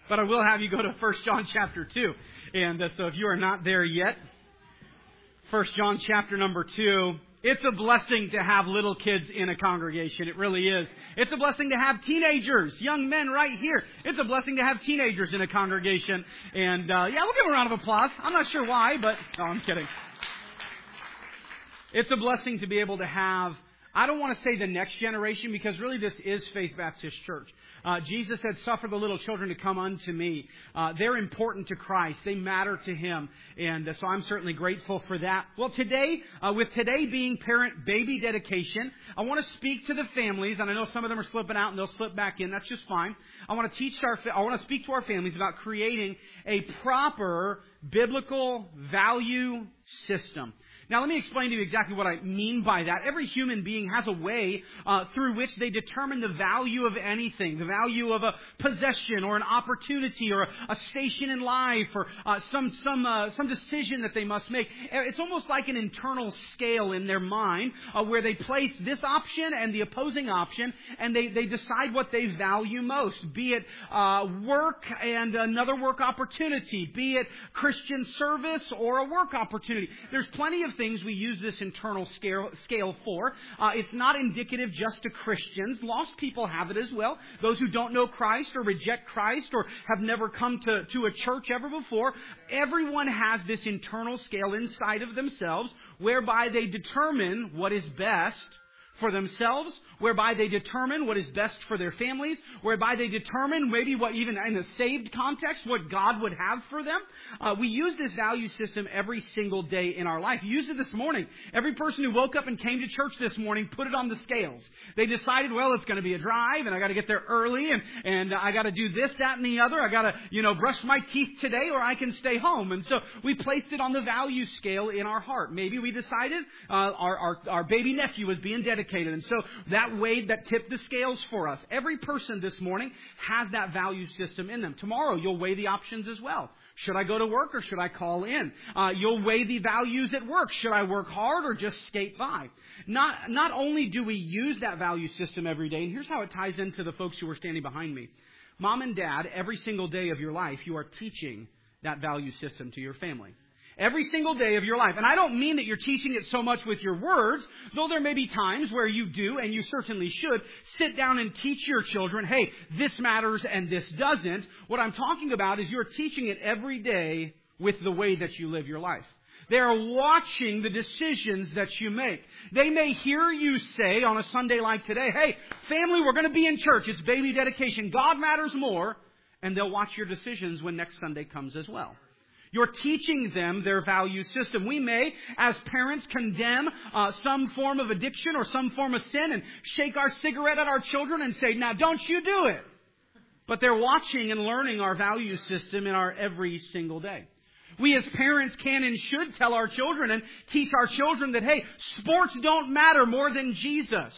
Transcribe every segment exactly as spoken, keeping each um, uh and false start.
But I will have you go to First John chapter two. And uh, so if you are not there yet, First John chapter number two. It's a blessing to have little kids in a congregation. It really is. It's a blessing to have teenagers, young men right here. It's a blessing to have teenagers in a congregation. And, uh, yeah, we'll give them a round of applause. I'm not sure why, but, no, I'm kidding. It's a blessing to be able to have, I don't want to say the next generation, because really this is Faith Baptist Church. Uh, Jesus said, suffer the little children to come unto me. Uh, they're important to Christ. They matter to Him. And uh, so I'm certainly grateful for that. Well, today, uh, with today being parent baby dedication, I want to speak to the families. And I know some of them are slipping out and they'll slip back in. That's just fine. I want to teach our, I want to speak to our families about creating a proper biblical value system. Now, let me explain to you exactly what I mean by that. Every human being has a way uh, through which they determine the value of anything, the value of a possession or an opportunity or a, a station in life or uh, some some uh, some decision that they must make. It's almost like an internal scale in their mind uh, where they place this option and the opposing option, and they, they decide what they value most, be it uh, work and another work opportunity, be it Christian service or a work opportunity. There's plenty of things we use this internal scale, scale for. Uh, it's not indicative just to Christians. Lost people have it as well. Those who don't know Christ or reject Christ or have never come to, to a church ever before. Everyone has this internal scale inside of themselves whereby they determine what is best for themselves, whereby they determine what is best for their families, whereby they determine maybe what even in a saved context, what God would have for them. Uh, we use this value system every single day in our life. We used it this morning. Every person who woke up and came to church this morning put it on the scales. They decided, well, it's going to be a drive and I got to get there early and, and I got to do this, that, and the other. I got to, you know, brush my teeth today or I can stay home. And so we placed it on the value scale in our heart. Maybe we decided uh, our, our, our baby nephew was being dedicated. And so that weighed, that tipped the scales for us. Every person this morning has that value system in them. Tomorrow you'll weigh the options as well. Should I go to work or should I call in? Uh, you'll weigh the values at work. Should I work hard or just skate by? Not, not only do we use that value system every day, and here's how it ties into the folks who are standing behind me. Mom and Dad, every single day of your life, you are teaching that value system to your family. Every single day of your life. And I don't mean that you're teaching it so much with your words, though there may be times where you do, and you certainly should, sit down and teach your children, hey, this matters and this doesn't. What I'm talking about is you're teaching it every day with the way that you live your life. They are watching the decisions that you make. They may hear you say on a Sunday like today, hey, family, we're going to be in church. It's baby dedication. God matters more. And they'll watch your decisions when next Sunday comes as well. You're teaching them their value system. We may, as parents, condemn uh, some form of addiction or some form of sin and shake our cigarette at our children and say, now don't you do it. But they're watching and learning our value system in our every single day. We as parents can and should tell our children and teach our children that, hey, sports don't matter more than Jesus.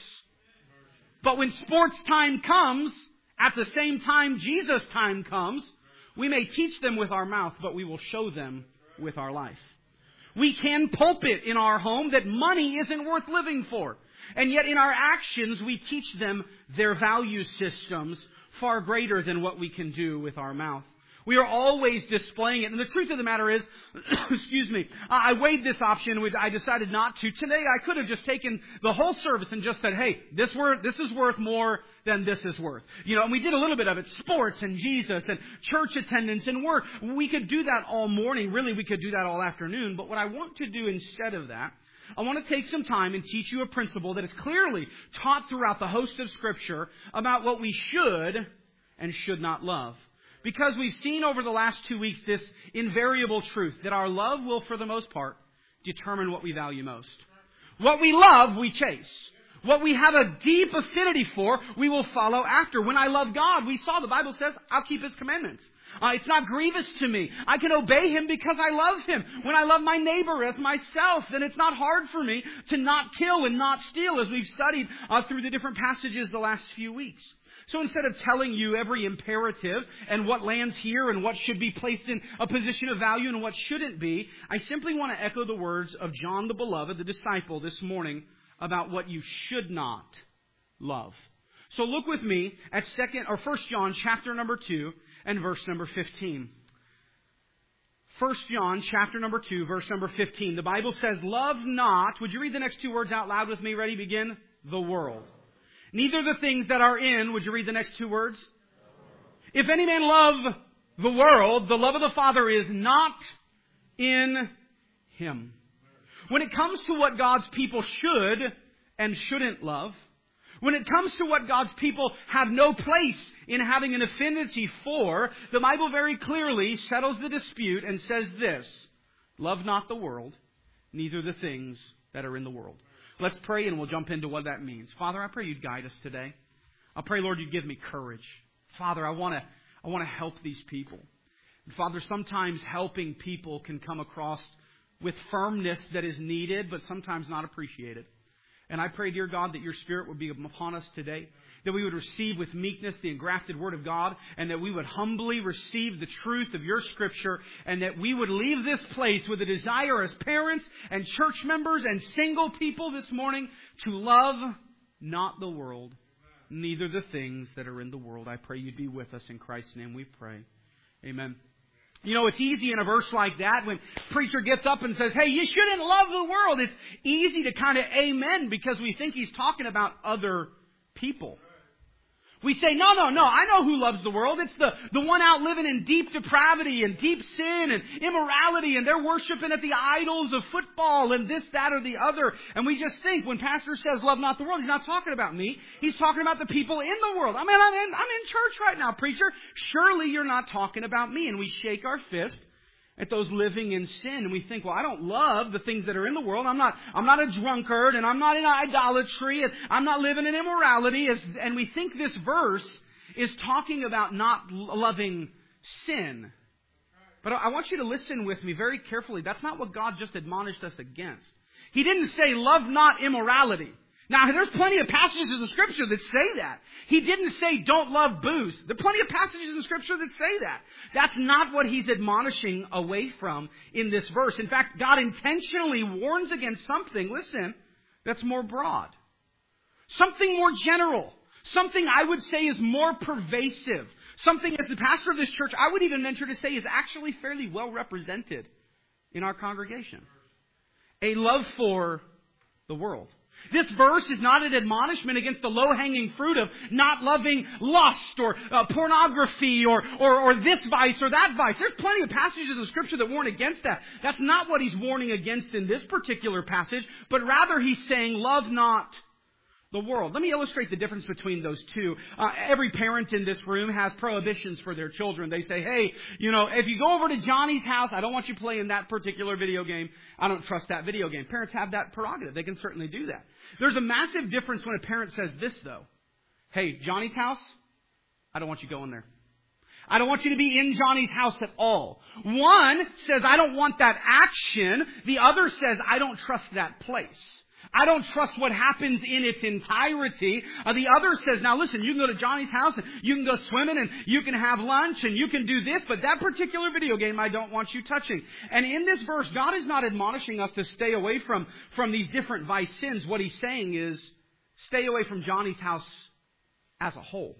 But when sports time comes, at the same time Jesus' time comes, we may teach them with our mouth, but we will show them with our life. We can pulpit in our home that money isn't worth living for. And yet in our actions, we teach them their value systems far greater than what we can do with our mouth. We are always displaying it. And the truth of the matter is, excuse me, I weighed this option. I decided not to. Today I could have just taken the whole service and just said, hey, this worth, this is worth more than this is worth. You know, and we did a little bit of it. Sports and Jesus and church attendance and work. We could do that all morning. Really, we could do that all afternoon. But what I want to do instead of that, I want to take some time and teach you a principle that is clearly taught throughout the host of Scripture about what we should and should not love. Because we've seen over the last two weeks this invariable truth that our love will, for the most part, determine what we value most. What we love, we chase. What we have a deep affinity for, we will follow after. When I love God, we saw the Bible says, I'll keep His commandments. Uh, it's not grievous to me. I can obey Him because I love Him. When I love my neighbor as myself, then it's not hard for me to not kill and not steal, as we've studied uh, through the different passages the last few weeks. So instead of telling you every imperative and what lands here and what should be placed in a position of value and what shouldn't be, I simply want to echo the words of John the Beloved, the disciple, this morning about what you should not love. So look with me at second or First John chapter number two and verse number fifteen. First John chapter number two, verse number fifteen. The Bible says, love not. Would you read the next two words out loud with me? Ready? Begin. The world. Neither the things that are in. Would you read the next two words? If any man love the world, the love of the Father is not in him. When it comes to what God's people should and shouldn't love, when it comes to what God's people have no place in having an affinity for, the Bible very clearly settles the dispute and says this, love not the world, neither the things that are in the world. Let's pray and we'll jump into what that means. Father, I pray you'd guide us today. I pray, Lord, you'd give me courage. Father, I want to I want to help these people. And Father, sometimes helping people can come across with firmness that is needed, but sometimes not appreciated. And I pray, dear God, that your Spirit would be upon us today, that we would receive with meekness the engrafted Word of God, and that we would humbly receive the truth of your Scripture, and that we would leave this place with a desire as parents and church members and single people this morning to love not the world, neither the things that are in the world. I pray you'd be with us. In Christ's name we pray. Amen. You know, it's easy in a verse like that when preacher gets up and says, hey, you shouldn't love the world. It's easy to kind of amen because we think he's talking about other people. We say, no, no, no, I know who loves the world. It's the, the one out living in deep depravity and deep sin and immorality, and they're worshiping at the idols of football and this, that, or the other. And we just think when pastor says love not the world, he's not talking about me. He's talking about the people in the world. I mean, I'm in, I'm in church right now, preacher. Surely you're not talking about me. And we shake our fist at those living in sin, and we think, well, I don't love the things that are in the world. I'm not, I'm not a drunkard, and I'm not in idolatry, and I'm not living in immorality. And we think this verse is talking about not loving sin. But I want you to listen with me very carefully. That's not what God just admonished us against. He didn't say, love not immorality. Now, there's plenty of passages in the Scripture that say that. He didn't say don't love booze. There are plenty of passages in the Scripture that say that. That's not what he's admonishing away from in this verse. In fact, God intentionally warns against something, listen, that's more broad. Something more general. Something I would say is more pervasive. Something, as the pastor of this church, I would even venture to say is actually fairly well represented in our congregation. A love for the world. This verse is not an admonishment against the low-hanging fruit of not loving lust or uh, pornography or, or, or this vice or that vice. There's plenty of passages in the Scripture that warn against that. That's not what he's warning against in this particular passage, but rather he's saying, love not the world. Let me illustrate the difference between those two. Uh, every parent in this room has prohibitions for their children. They say, hey, you know, if you go over to Johnny's house, I don't want you playing that particular video game. I don't trust that video game. Parents have that prerogative. They can certainly do that. There's a massive difference when a parent says this, though. Hey, Johnny's house, I don't want you going there. I don't want you to be in Johnny's house at all. One says, I don't want that action. The other says, I don't trust that place. I don't trust what happens in its entirety. Uh, the other says, now listen, you can go to Johnny's house and you can go swimming and you can have lunch and you can do this, but that particular video game I don't want you touching. And in this verse, God is not admonishing us to stay away from, from these different vice sins. What he's saying is, stay away from Johnny's house as a whole.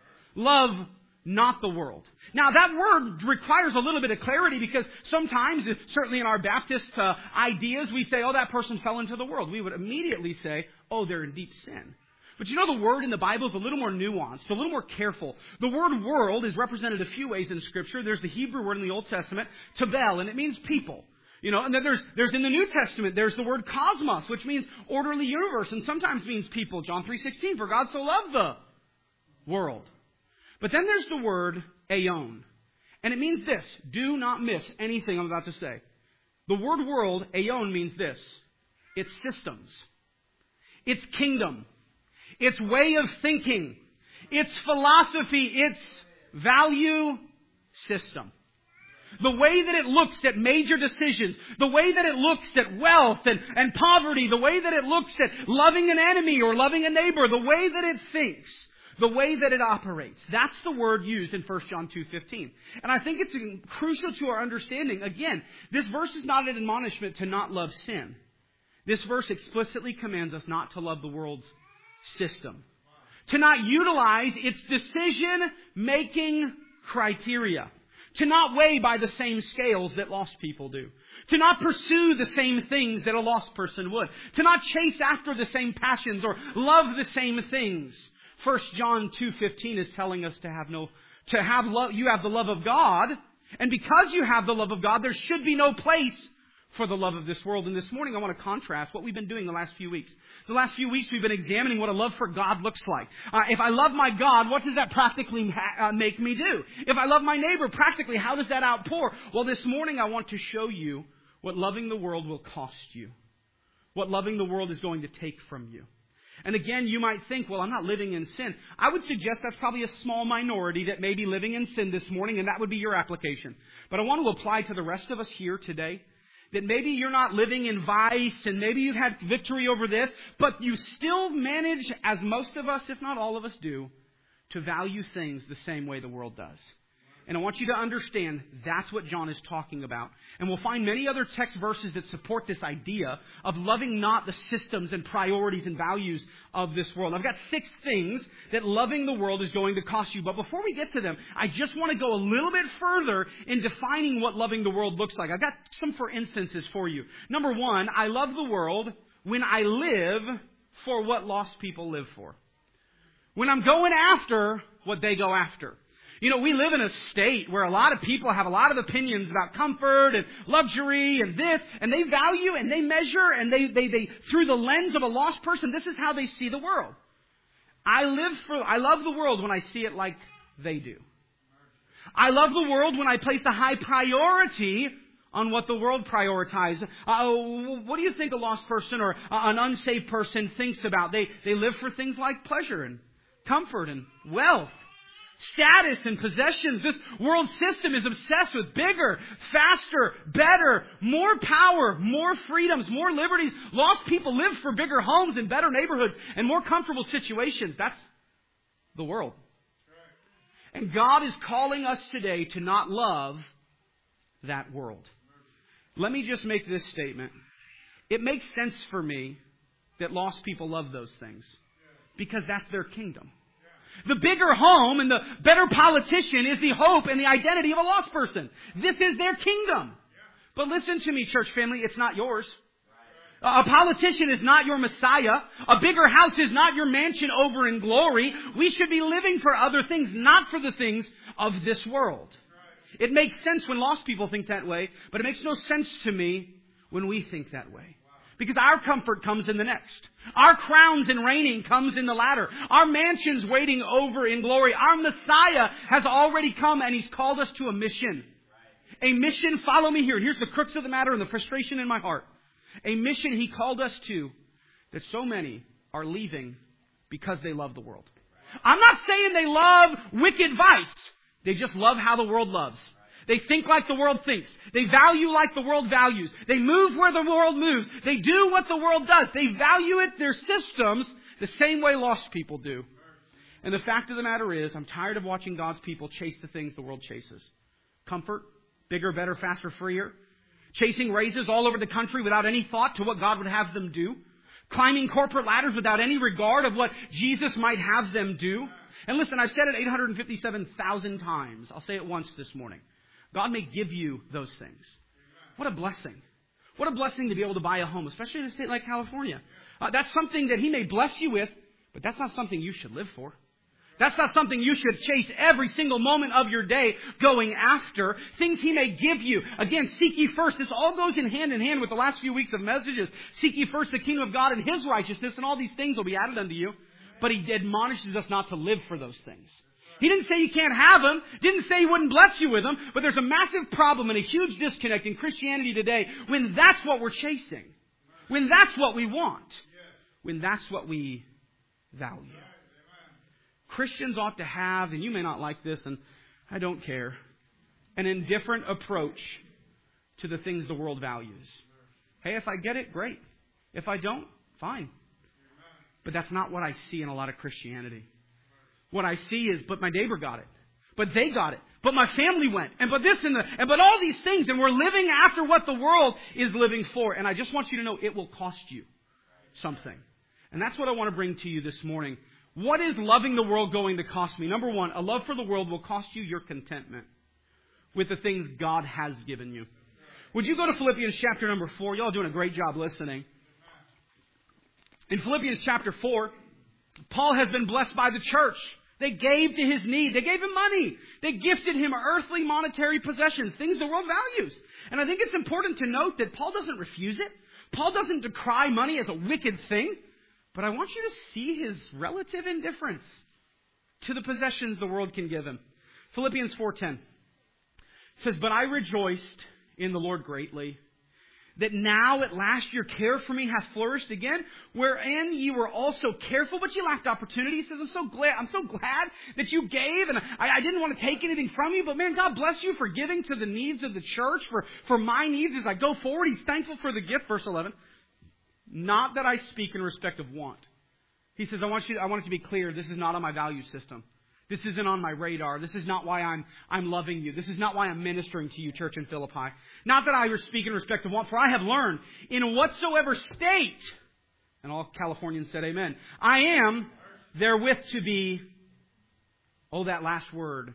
Love not the world. Now, that word requires a little bit of clarity because sometimes, certainly in our Baptist uh, ideas, we say, oh, that person fell into the world. We would immediately say, oh, they're in deep sin. But you know, the word in the Bible is a little more nuanced, a little more careful. The word world is represented a few ways in Scripture. There's the Hebrew word in the Old Testament, tabel, and it means people. You know, and then there's, there's in the New Testament, there's the word cosmos, which means orderly universe, and sometimes means people. John three sixteen, for God so loved the world. But then there's the word aeon. And it means this. Do not miss anything I'm about to say. The word world, aeon, means this. It's systems. It's kingdom. It's way of thinking. It's philosophy. It's value system. The way that it looks at major decisions, the way that it looks at wealth and, and poverty, the way that it looks at loving an enemy or loving a neighbor, the way that it thinks. The way that it operates. That's the word used in First John two fifteen. And I think it's crucial to our understanding. Again, this verse is not an admonishment to not love sin. This verse explicitly commands us not to love the world's system. To not utilize its decision-making criteria. To not weigh by the same scales that lost people do. To not pursue the same things that a lost person would. To not chase after the same passions or love the same things. First John two fifteen is telling us to have no, to have love, you have the love of God. And because you have the love of God, there should be no place for the love of this world. And this morning I want to contrast what we've been doing the last few weeks. The last few weeks we've been examining what a love for God looks like. Uh, if I love my God, what does that practically ha- uh, make me do? If I love my neighbor, practically, how does that outpour? Well, this morning I want to show you what loving the world will cost you. What loving the world is going to take from you. And again, you might think, well, I'm not living in sin. I would suggest that's probably a small minority that may be living in sin this morning, and that would be your application. But I want to apply to the rest of us here today that maybe you're not living in vice, and maybe you've had victory over this, but you still manage, as most of us, if not all of us do, to value things the same way the world does. And I want you to understand that's what John is talking about. And we'll find many other text verses that support this idea of loving not the systems and priorities and values of this world. I've got six things that loving the world is going to cost you. But before we get to them, I just want to go a little bit further in defining what loving the world looks like. I've got some for instances for you. Number one, I love the world when I live for what lost people live for. When I'm going after what they go after. You know, we live in a state where a lot of people have a lot of opinions about comfort and luxury and this, and they value and they measure and they, they, they, through the lens of a lost person, this is how they see the world. I live for, I love the world when I see it like they do. I love the world when I place a high priority on what the world prioritizes. Uh, what do you think a lost person or an unsaved person thinks about? They, they live for things like pleasure and comfort and wealth. Status and possessions. This world system is obsessed with bigger, faster, better, more power, more freedoms, more liberties. Lost people live for bigger homes and better neighborhoods and more comfortable situations. That's the world. And God is calling us today to not love that world. Let me just make this statement. It makes sense for me that lost people love those things because that's their kingdom. The bigger home and the better politician is the hope and the identity of a lost person. This is their kingdom. But listen to me, church family, it's not yours. A politician is not your Messiah. A bigger house is not your mansion over in glory. We should be living for other things, not for the things of this world. It makes sense when lost people think that way, but it makes no sense to me when we think that way. Because our comfort comes in the next. Our crowns and reigning comes in the latter. Our mansions waiting over in glory. Our Messiah has already come and He's called us to a mission. A mission, follow me here. And here's the crux of the matter and the frustration in my heart. A mission He called us to that so many are leaving because they love the world. I'm not saying they love wicked vice. They just love how the world loves. They think like the world thinks. They value like the world values. They move where the world moves. They do what the world does. They value it, their systems, the same way lost people do. And the fact of the matter is, I'm tired of watching God's people chase the things the world chases. Comfort, bigger, better, faster, freer. Chasing raises all over the country without any thought to what God would have them do. Climbing corporate ladders without any regard of what Jesus might have them do. And listen, I've said it eight hundred fifty-seven thousand times. I'll say it once this morning. God may give you those things. What a blessing. What a blessing to be able to buy a home, especially in a state like California. Uh, that's something that He may bless you with, but that's not something you should live for. That's not something you should chase every single moment of your day going after. Things He may give you. Again, seek ye first. This all goes in hand in hand with the last few weeks of messages. Seek ye first the kingdom of God and His righteousness, and all these things will be added unto you. But He admonishes us not to live for those things. He didn't say you can't have them. Didn't say He wouldn't bless you with them. But there's a massive problem and a huge disconnect in Christianity today when that's what we're chasing. When that's what we want. When that's what we value. Christians ought to have, and you may not like this, and I don't care, an indifferent approach to the things the world values. Hey, if I get it, great. If I don't, fine. But that's not what I see in a lot of Christianity. What I see is, but my neighbor got it. But they got it. But my family went. And but this and the, and but all these things. And we're living after what the world is living for. And I just want you to know it will cost you something. And that's what I want to bring to you this morning. What is loving the world going to cost me? Number one, a love for the world will cost you your contentment with the things God has given you. Would you go to Philippians chapter number four? Y'all doing a great job listening. In Philippians chapter four, Paul has been blessed by the church. They gave to his need. They gave him money. They gifted him earthly monetary possessions, things the world values. And I think it's important to note that Paul doesn't refuse it. Paul doesn't decry money as a wicked thing. But I want you to see his relative indifference to the possessions the world can give him. Philippians four ten says, "But I rejoiced in the Lord greatly, that now at last your care for me hath flourished again, wherein you were also careful, but you lacked opportunity." He says, I'm so glad, I'm so glad that you gave, and I, I didn't want to take anything from you, but man, God bless you for giving to the needs of the church, for, for my needs as I go forward. He's thankful for the gift. Verse eleven. "Not that I speak in respect of want." He says, I want you, I want it to be clear, this is not on my value system. This isn't on my radar. This is not why I'm, I'm loving you. This is not why I'm ministering to you, church in Philippi. "Not that I speak in respect of want, for I have learned in whatsoever state," and all Californians said amen, "I am therewith to be," oh, that last word,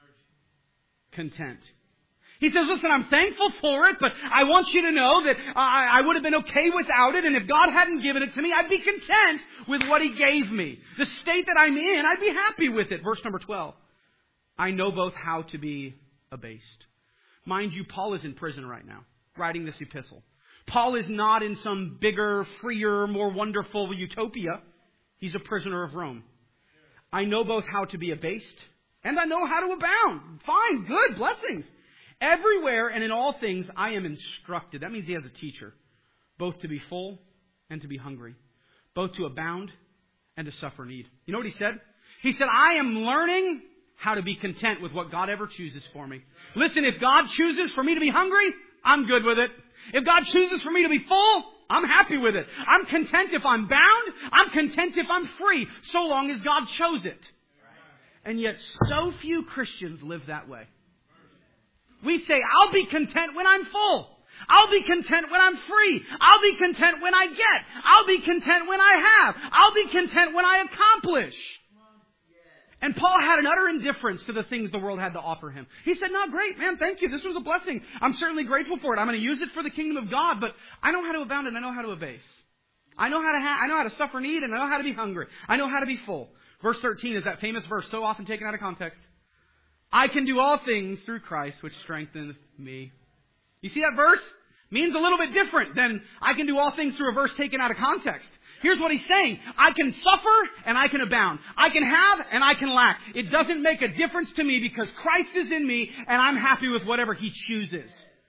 "content." He says, listen, I'm thankful for it, but I want you to know that I, I would have been okay without it, and if God hadn't given it to me, I'd be content with what He gave me. The state that I'm in, I'd be happy with it. Verse number twelve. "I know both how to be abased." Mind you, Paul is in prison right now, writing this epistle. Paul is not in some bigger, freer, more wonderful utopia. He's a prisoner of Rome. "I know both how to be abased, and I know how to abound." Fine, good, blessings. "Everywhere and in all things I am instructed." That means he has a teacher. "Both to be full and to be hungry. Both to abound and to suffer need." You know what he said? He said, I am learning how to be content with what God ever chooses for me. Listen, if God chooses for me to be hungry, I'm good with it. If God chooses for me to be full, I'm happy with it. I'm content if I'm bound. I'm content if I'm free, so long as God chose it. And yet so few Christians live that way. We say, I'll be content when I'm full. I'll be content when I'm free. I'll be content when I get. I'll be content when I have. I'll be content when I accomplish. And Paul had an utter indifference to the things the world had to offer him. He said, no, great, man, thank you. This was a blessing. I'm certainly grateful for it. I'm going to use it for the kingdom of God, but I know how to abound and I know how to abase. I know how to ha- I know how to suffer need and I know how to be hungry. I know how to be full. Verse thirteen is that famous verse so often taken out of context. "I can do all things through Christ, which strengtheneth me." You see that verse? Means a little bit different than "I can do all things" through a verse taken out of context. Here's what he's saying. I can suffer and I can abound. I can have and I can lack. It doesn't make a difference to me because Christ is in me and I'm happy with whatever He chooses.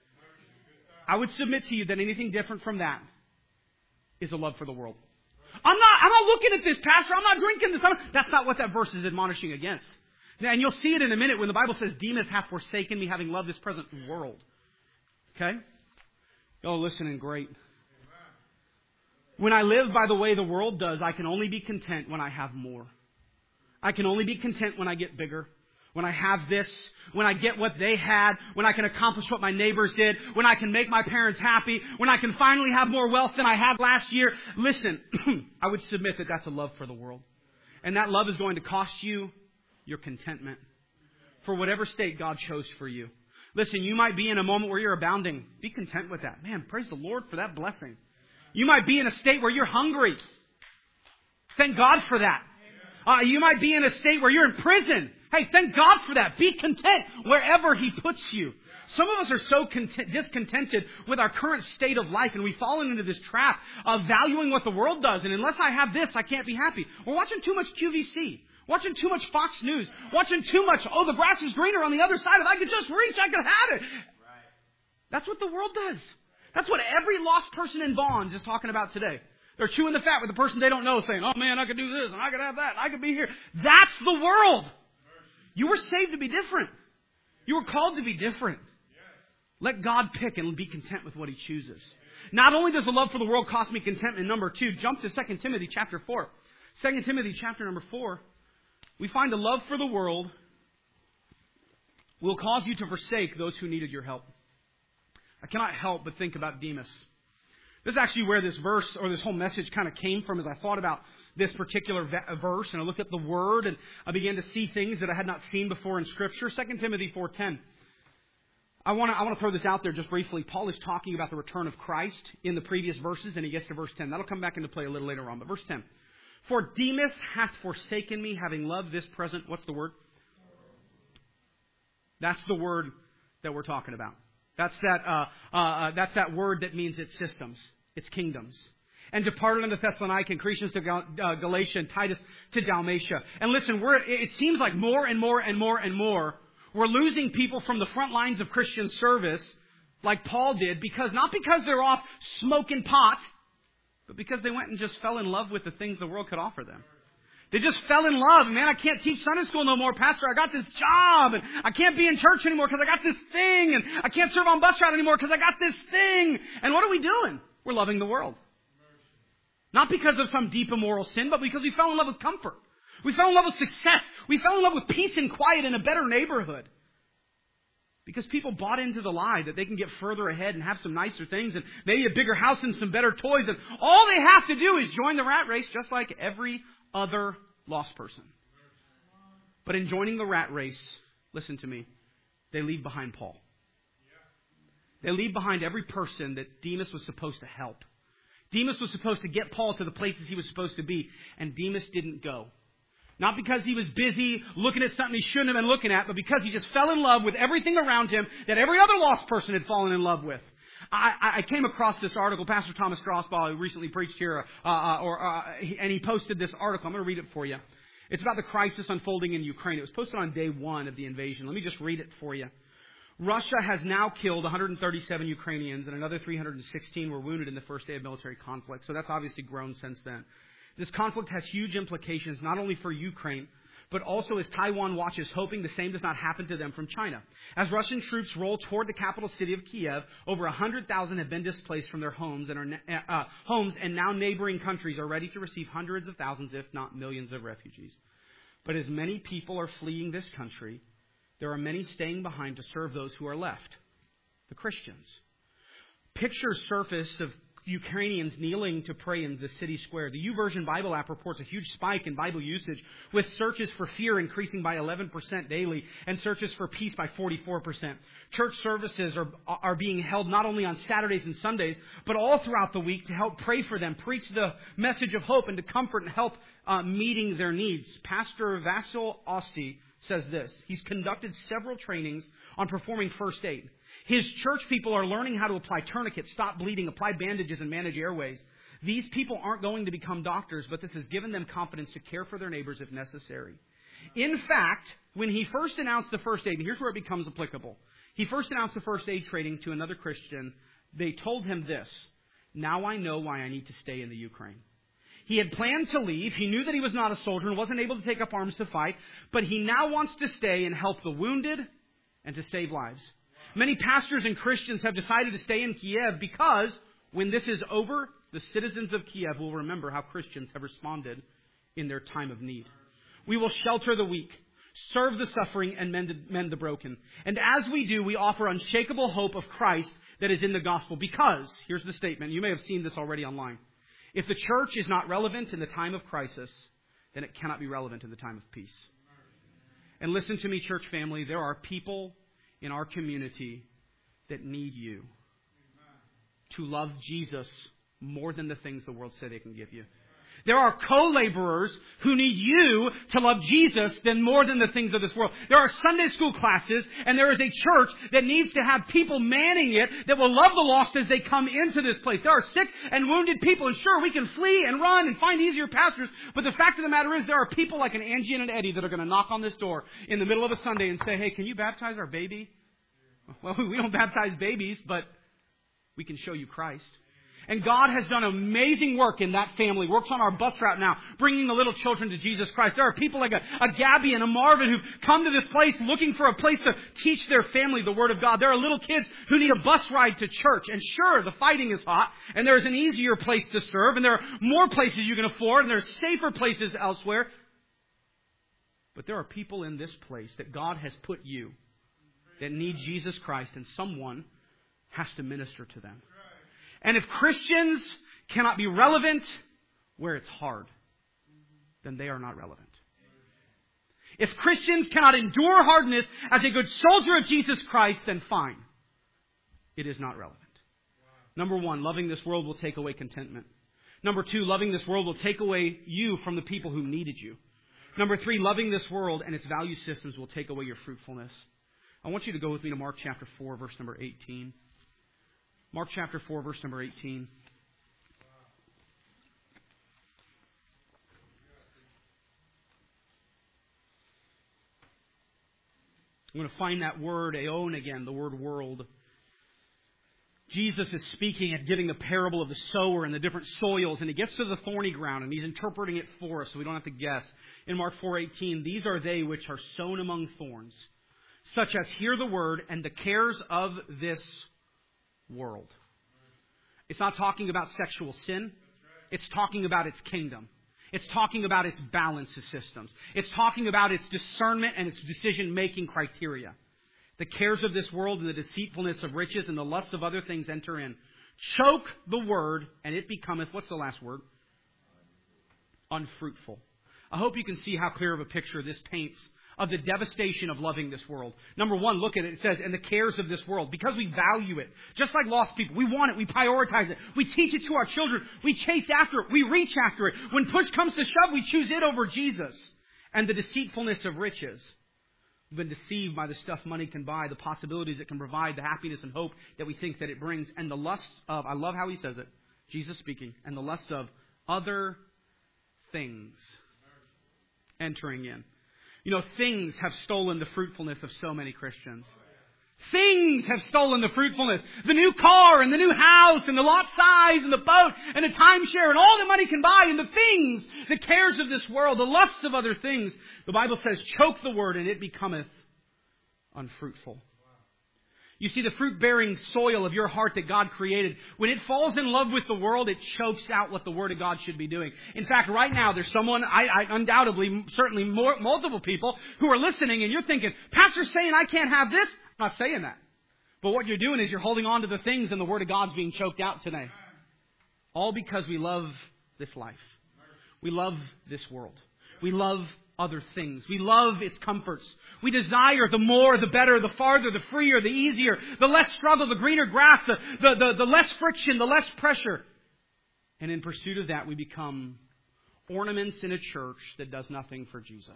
I would submit to you that anything different from that is a love for the world. I'm not, I'm not looking at this, Pastor. I'm not drinking this. I'm, that's not what that verse is admonishing against. And you'll see it in a minute when the Bible says, "Demas hath forsaken me, having loved this present world." Okay? Y'all listening great. When I live by the way the world does, I can only be content when I have more. I can only be content when I get bigger. When I have this, when I get what they had, when I can accomplish what my neighbors did, when I can make my parents happy, when I can finally have more wealth than I had last year. Listen, I would submit that that's a love for the world. And that love is going to cost you your contentment for whatever state God chose for you. Listen, you might be in a moment where you're abounding. Be content with that. Man, praise the Lord for that blessing. You might be in a state where you're hungry. Thank God for that. Uh, you might be in a state where you're in prison. Hey, thank God for that. Be content wherever He puts you. Some of us are so content, discontented with our current state of life, and we've fallen into this trap of valuing what the world does. And unless I have this, I can't be happy. We're watching too much Q V C. Watching too much Fox News. Watching too much, oh, the grass is greener on the other side. If I could just reach, I could have it. Right. That's what the world does. That's what every lost person in Bonds is talking about today. They're chewing the fat with the person they don't know, saying, oh man, I could do this, and I could have that, and I could be here. That's the world. You were saved to be different. You were called to be different. Let God pick and be content with what He chooses. Not only does the love for the world cost me contentment, number two, jump to Second Timothy chapter four. Second Timothy chapter number four. We find a love for the world will cause you to forsake those who needed your help. I cannot help but think about Demas. This is actually where this verse or this whole message kind of came from as I thought about this particular verse, and I looked at the Word, and I began to see things that I had not seen before in Scripture. Second Timothy four ten. I want to I want to throw this out there just briefly. Paul is talking about the return of Christ in the previous verses, and he gets to verse ten. That'll come back into play a little later on. But verse ten. For Demas hath forsaken me, having loved this present. What's the word? That's the word that we're talking about. That's that, uh, uh, uh, that's that word that means it's systems. It's kingdoms. And departed unto Thessalonica, and Crescens to Gal- uh, Galatia, and Titus to Dalmatia. And listen, we're, it seems like more and more and more and more we're losing people from the front lines of Christian service like Paul did, because not because they're off smoking pot, but because they went and just fell in love with the things the world could offer them. They just fell in love. Man, I can't teach Sunday school no more, Pastor. I got this job, and I can't be in church anymore because I got this thing, and I can't serve on bus route anymore because I got this thing. And what are we doing? We're loving the world. Not because of some deep immoral sin, but because we fell in love with comfort. We fell in love with success. We fell in love with peace and quiet in a better neighborhood. Because people bought into the lie that they can get further ahead and have some nicer things and maybe a bigger house and some better toys. And all they have to do is join the rat race just like every other lost person. But in joining the rat race, listen to me, they leave behind Paul. They leave behind every person that Demas was supposed to help. Demas was supposed to get Paul to the places he was supposed to be, and Demas didn't go. Not because he was busy looking at something he shouldn't have been looking at, but because he just fell in love with everything around him that every other lost person had fallen in love with. I, I came across this article. Pastor Thomas Strasbaugh, who recently preached here, uh, uh, or, uh, he, and he posted this article. I'm going to read it for you. It's about the crisis unfolding in Ukraine. It was posted on day one of the invasion. Let me just read it for you. Russia has now killed one hundred thirty-seven Ukrainians, and another three hundred sixteen were wounded in the first day of military conflict. So that's obviously grown since then. This conflict has huge implications, not only for Ukraine, but also as Taiwan watches, hoping the same does not happen to them from China. As Russian troops roll toward the capital city of Kiev, over one hundred thousand have been displaced from their homes, and are uh, homes, and now neighboring countries are ready to receive hundreds of thousands, if not millions, of refugees. But as many people are fleeing this country, there are many staying behind to serve those who are left, the Christians. Pictures surfaced of Ukrainians kneeling to pray in the city square. The YouVersion Bible app reports a huge spike in Bible usage, with searches for fear increasing by eleven percent daily and searches for peace by forty-four percent. Church services are, are being held not only on Saturdays and Sundays, but all throughout the week to help pray for them, preach the message of hope, and to comfort and help uh, meeting their needs. Pastor Vasil Osti says this. He's conducted several trainings on performing first aid. His church people are learning how to apply tourniquets, stop bleeding, apply bandages, and manage airways. These people aren't going to become doctors, but this has given them confidence to care for their neighbors if necessary. In fact, when he first announced the first aid, and here's where it becomes applicable. He first announced the first aid training to another Christian. They told him this: now I know why I need to stay in the Ukraine. He had planned to leave. He knew that he was not a soldier and wasn't able to take up arms to fight, but he now wants to stay and help the wounded and to save lives. Many pastors and Christians have decided to stay in Kiev because when this is over, the citizens of Kiev will remember how Christians have responded in their time of need. We will shelter the weak, serve the suffering, and mend, mend the broken. And as we do, we offer unshakable hope of Christ that is in the gospel. Because, here's the statement, you may have seen this already online. If the church is not relevant in the time of crisis, then it cannot be relevant in the time of peace. And listen to me, church family, there are people in our community that need you to love Jesus more than the things the world say they can give you. There are co-laborers who need you to love Jesus than more than the things of this world. There are Sunday school classes, and there is a church that needs to have people manning it that will love the lost as they come into this place. There are sick and wounded people, and sure, we can flee and run and find easier pastors, but the fact of the matter is there are people like an Angie and an Eddie that are going to knock on this door in the middle of a Sunday and say, hey, can you baptize our baby? Well, we don't baptize babies, but we can show you Christ. And God has done amazing work in that family. Works on our bus route now, bringing the little children to Jesus Christ. There are people like a, a Gabby and a Marvin who've come to this place looking for a place to teach their family the Word of God. There are little kids who need a bus ride to church. And sure, the fighting is hot, and there's an easier place to serve, and there are more places you can afford, and there are safer places elsewhere. But there are people in this place that God has put you that need Jesus Christ, and someone has to minister to them. And if Christians cannot be relevant where it's hard, then they are not relevant. If Christians cannot endure hardness as a good soldier of Jesus Christ, then fine. It is not relevant. Number one, loving this world will take away contentment. Number two, loving this world will take away you from the people who needed you. Number three, loving this world and its value systems will take away your fruitfulness. I want you to go with me to Mark chapter four, verse number eighteen. Mark chapter four, verse number eighteen. I'm going to find that word, aeon, again, the word world. Jesus is speaking and giving the parable of the sower and the different soils, and he gets to the thorny ground, and he's interpreting it for us so we don't have to guess. In Mark four eighteen, these are they which are sown among thorns, such as hear the word and the cares of this world. It's not talking about sexual sin. It's talking about its kingdom. It's talking about its balance systems. It's talking about its discernment and its decision-making criteria. The cares of this world and the deceitfulness of riches and the lusts of other things enter in. Choke the word, and it becometh, what's the last word? Unfruitful. I hope you can see how clear of a picture this paints of the devastation of loving this world. Number one, look at it. It says, and the cares of this world. Because we value it. Just like lost people. We want it. We prioritize it. We teach it to our children. We chase after it. We reach after it. When push comes to shove, we choose it over Jesus. And the deceitfulness of riches. We've been deceived by the stuff money can buy, the possibilities it can provide, the happiness and hope that we think that it brings, and the lusts of, I love how he says it, Jesus speaking, and the lusts of other things entering in. You know, things have stolen the fruitfulness of so many Christians. Things have stolen the fruitfulness. The new car and the new house and the lot size and the boat and the timeshare and all that money can buy and the things, the cares of this world, the lusts of other things. The Bible says, choke the word and it becometh unfruitful. You see, the fruit-bearing soil of your heart that God created, when it falls in love with the world, it chokes out what the Word of God should be doing. In fact, right now, there's someone, I, I undoubtedly, certainly more, multiple people who are listening, and you're thinking, Pastor's saying I can't have this? I'm not saying that. But what you're doing is you're holding on to the things, and the Word of God's being choked out today. All because we love this life. We love this world. We love other things. We love its comforts. We desire the more, the better, the farther, the freer, the easier, the less struggle, the greener grass, the, the, the, the less friction, the less pressure. And in pursuit of that, we become ornaments in a church that does nothing for Jesus.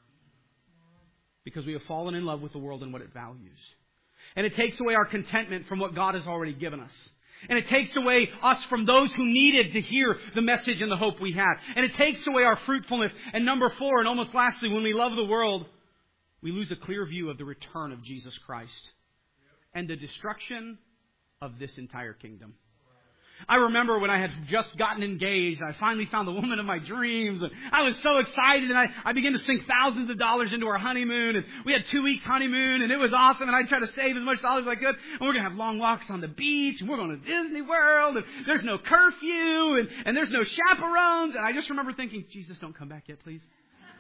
Because we have fallen in love with the world and what it values. And it takes away our contentment from what God has already given us. And it takes away us from those who needed to hear the message and the hope we had. And it takes away our fruitfulness. And number four, and almost lastly, when we love the world, we lose a clear view of the return of Jesus Christ and the destruction of this entire kingdom. I remember when I had just gotten engaged, I finally found the woman of my dreams, and I was so excited, and I, I began to sink thousands of dollars into our honeymoon, and we had two weeks honeymoon, and it was awesome, and I tried to save as much dollars as I could, and we're going to have long walks on the beach, and we're going to Disney World, and there's no curfew, and, and there's no chaperones, and I just remember thinking, Jesus, don't come back yet, please.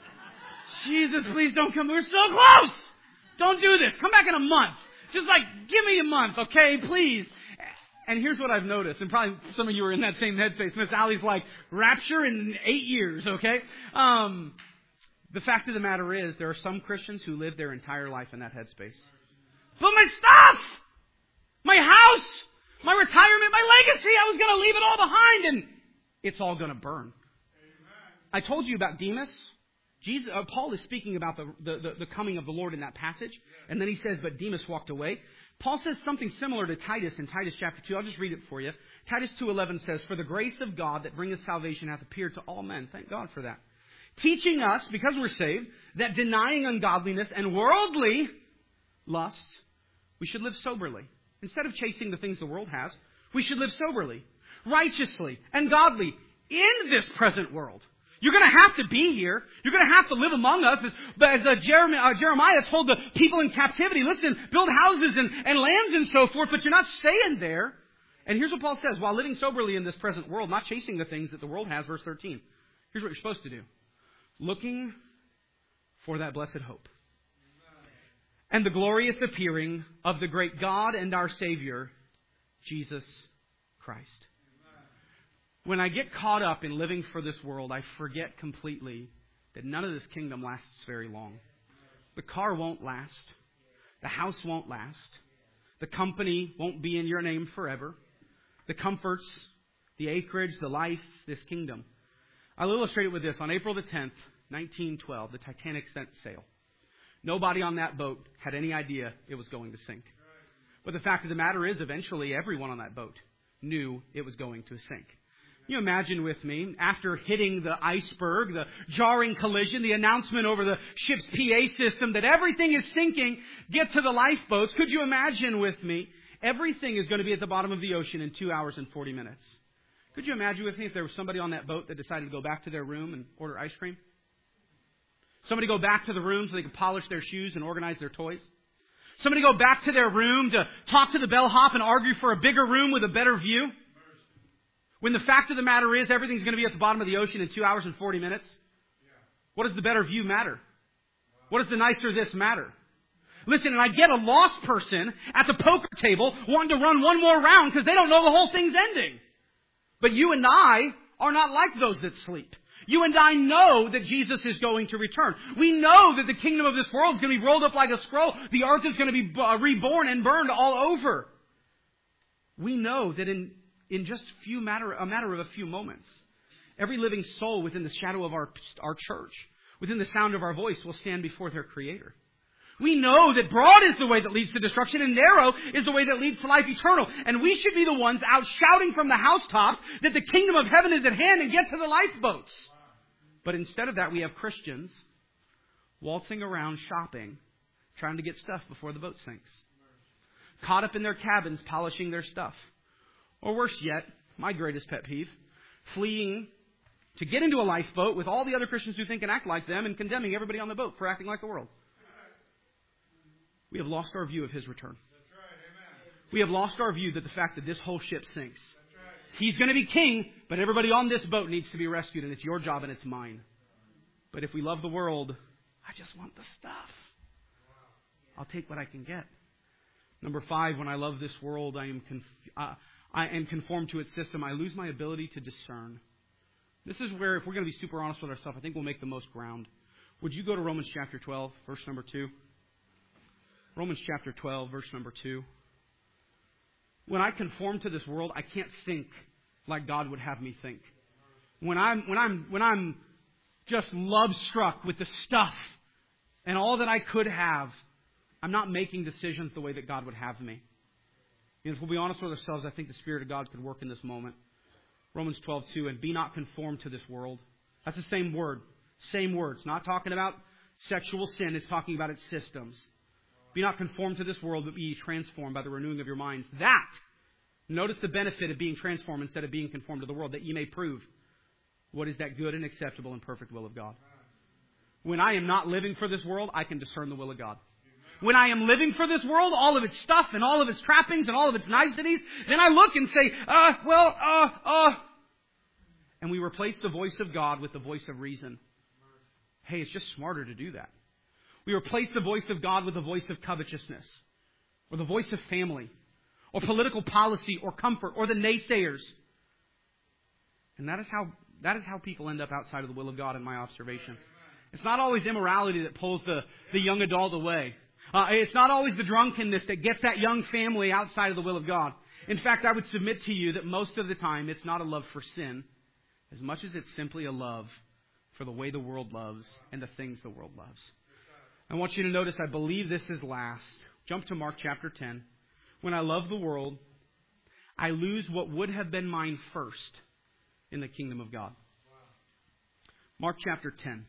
Jesus, please don't come. We're so close. Don't do this. Come back in a month. Just like, give me a month, okay, please. And here's what I've noticed, and probably some of you are in that same headspace. Miss Allie's like, rapture in eight years, okay? Um, the fact of the matter is, there are some Christians who live their entire life in that headspace. But my stuff! My house! My retirement! My legacy! I was going to leave it all behind, and it's all going to burn. Amen. I told you about Demas. Jesus, uh, Paul is speaking about the, the, the, the coming of the Lord in that passage. And then he says, but Demas walked away. Paul says something similar to Titus in Titus chapter two. I'll just read it for you. Titus two eleven says, for the grace of God that bringeth salvation hath appeared to all men. Thank God for that. Teaching us, because we're saved, that denying ungodliness and worldly lusts, we should live soberly. Instead of chasing the things the world has, we should live soberly, righteously, and godly in this present world. You're going to have to be here. You're going to have to live among us. As, as uh, Jeremiah, uh, Jeremiah told the people in captivity, listen, build houses and, and lands and so forth, but you're not staying there. And here's what Paul says, while living soberly in this present world, not chasing the things that the world has, verse thirteen. Here's what you're supposed to do. Looking for that blessed hope. And the glorious appearing of the great God and our Savior, Jesus Christ. When I get caught up in living for this world, I forget completely that none of this kingdom lasts very long. The car won't last. The house won't last. The company won't be in your name forever. The comforts, the acreage, the life, this kingdom. I'll illustrate it with this. On April the tenth, nineteen twelve, the Titanic set sail. Nobody on that boat had any idea it was going to sink. But the fact of the matter is, eventually everyone on that boat knew it was going to sink. You imagine with me, after hitting the iceberg, the jarring collision, the announcement over the ship's P A system that everything is sinking, get to the lifeboats. Could you imagine with me, everything is going to be at the bottom of the ocean in two hours and forty minutes. Could you imagine with me if there was somebody on that boat that decided to go back to their room and order ice cream? Somebody go back to the room so they could polish their shoes and organize their toys? Somebody go back to their room to talk to the bellhop and argue for a bigger room with a better view? When the fact of the matter is everything's going to be at the bottom of the ocean in two hours and forty minutes? What does the better view matter? What does the nicer this matter? Listen, and I get a lost person at the poker table wanting to run one more round because they don't know the whole thing's ending. But you and I are not like those that sleep. You and I know that Jesus is going to return. We know that the kingdom of this world is going to be rolled up like a scroll. The earth is going to be reborn and burned all over. We know that in, in just few matter, a matter of a few moments, every living soul within the shadow of our, our church, within the sound of our voice, will stand before their Creator. We know that broad is the way that leads to destruction and narrow is the way that leads to life eternal. And we should be the ones out shouting from the housetops that the kingdom of heaven is at hand and get to the lifeboats. But instead of that, we have Christians waltzing around shopping, trying to get stuff before the boat sinks. Caught up in their cabins, polishing their stuff. Or worse yet, my greatest pet peeve, fleeing to get into a lifeboat with all the other Christians who think and act like them and condemning everybody on the boat for acting like the world. We have lost our view of His return. We have lost our view that the fact that this whole ship sinks. He's going to be king, but everybody on this boat needs to be rescued, and it's your job and it's mine. But if we love the world, I just want the stuff. I'll take what I can get. Number five, when I love this world, I am conf- uh, I am conformed to its system. I lose my ability to discern. This is where, if we're going to be super honest with ourselves, I think we'll make the most ground. Would you go to Romans chapter twelve, verse number two? Romans chapter twelve, verse number two. When I conform to this world, I can't think like God would have me think. When I'm when I'm when I'm just love struck with the stuff and all that I could have, I'm not making decisions the way that God would have me. And if we'll be honest with ourselves, I think the Spirit of God could work in this moment. Romans twelve two, and be not conformed to this world. That's the same word. Same word. It's not talking about sexual sin. It's talking about its systems. Be not conformed to this world, but be transformed by the renewing of your minds. That, notice the benefit of being transformed instead of being conformed to the world, that ye may prove what is that good and acceptable and perfect will of God. When I am not living for this world, I can discern the will of God. When I am living for this world, all of its stuff and all of its trappings and all of its niceties, then I look and say, uh, well, uh, uh. And we replace the voice of God with the voice of reason. Hey, it's just smarter to do that. We replace the voice of God with the voice of covetousness, or the voice of family, or political policy, or comfort, or the naysayers. And that is how that is how people end up outside of the will of God in my observation. It's not always immorality that pulls the, the young adult away. Uh, it's not always the drunkenness that gets that young family outside of the will of God. In fact, I would submit to you that most of the time it's not a love for sin as much as it's simply a love for the way the world loves and the things the world loves. I want you to notice, I believe this is last. Jump to Mark chapter ten. When I love the world, I lose what would have been mine first in the kingdom of God. Mark chapter ten.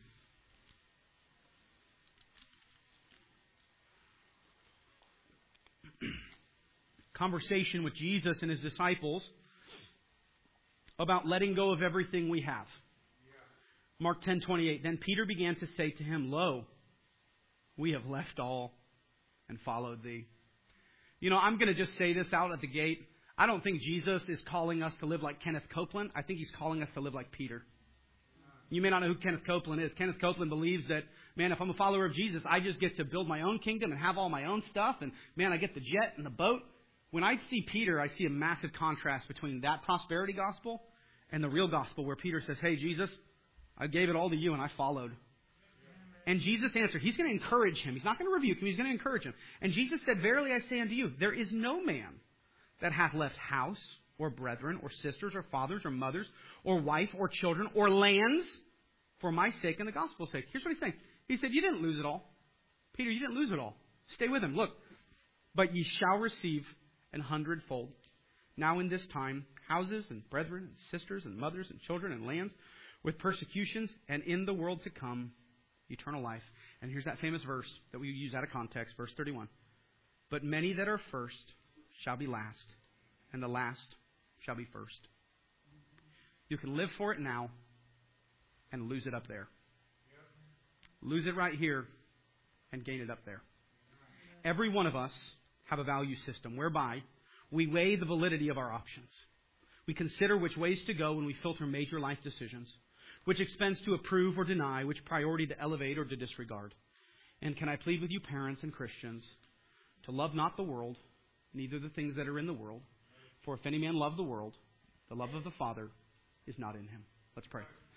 Conversation with Jesus and His disciples about letting go of everything we have. Mark ten twenty-eight. Then Peter began to say to Him, Lo, we have left all and followed Thee. You know, I'm going to just say this out at the gate. I don't think Jesus is calling us to live like Kenneth Copeland. I think He's calling us to live like Peter. You may not know who Kenneth Copeland is. Kenneth Copeland believes that, man, if I'm a follower of Jesus, I just get to build my own kingdom and have all my own stuff. And, man, I get the jet and the boat. When I see Peter, I see a massive contrast between that prosperity gospel and the real gospel where Peter says, hey, Jesus, I gave it all to you and I followed. And Jesus answered. He's going to encourage him. He's not going to rebuke him. He's going to encourage him. And Jesus said, verily I say unto you, there is no man that hath left house or brethren or sisters or fathers or mothers or wife or children or lands for my sake and the gospel's sake. Here's what he's saying. He said, you didn't lose it all. Peter, you didn't lose it all. Stay with him. Look, but ye shall receive an hundredfold. Now in this time, houses and brethren and sisters and mothers and children and lands with persecutions, and in the world to come, eternal life. And here's that famous verse that we use out of context, verse thirty-one. But many that are first shall be last, and the last shall be first. You can live for it now and lose it up there. Lose it right here and gain it up there. Every one of us have a value system whereby we weigh the validity of our options. We consider which ways to go when we filter major life decisions, which expense to approve or deny, which priority to elevate or to disregard. And can I plead with you, parents and Christians, to love not the world, neither the things that are in the world. For if any man love the world, the love of the Father is not in him. Let's pray.